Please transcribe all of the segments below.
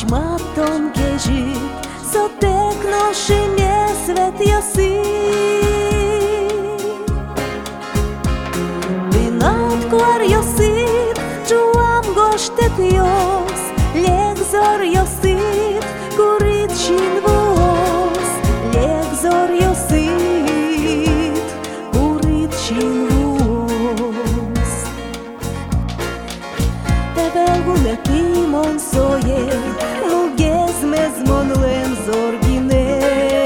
kuźma tągie żyt, so tekno szynie svet josi. Ty nadkłar josit, czułam gosztet jos, lek josit, kurit shin vos, lek josit, kurit shin vos. Tebelgune timon soye, mugez mezmon len zorgine.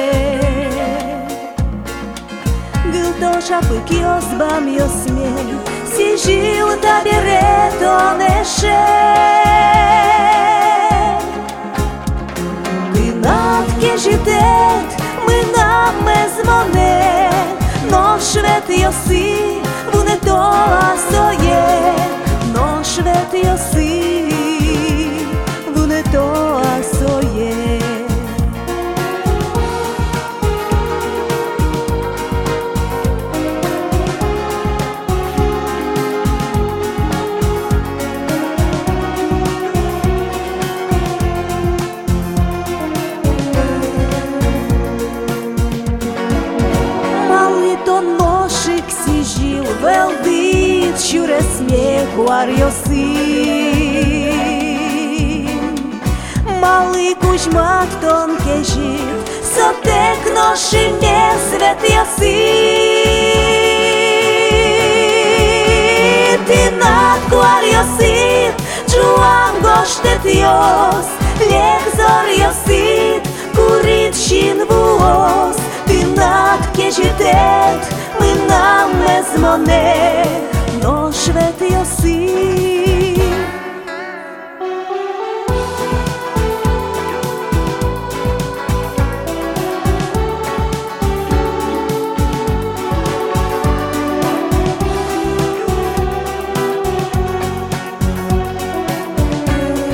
Gılto şapık yozbam yosmen, si жил табире тонеше. Ти надке житет, ми нам мезмоне, но швет йоси, вуне тола соє, но швет йоси, вуне тола соє. Velbit şure smijeh varjosi. Mali kuźmak tonke živ, so tekno šinje svet josi. Ti nadkvar josit, čuam goštet jos, lijek josit, kurit shin vos. Ti nadke žitet, ми нам мезмоне, но швет йоси.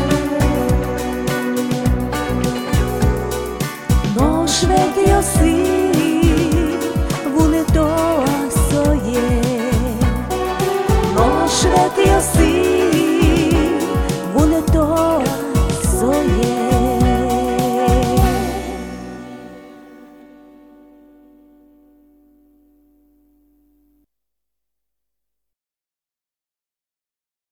Но швет йоси.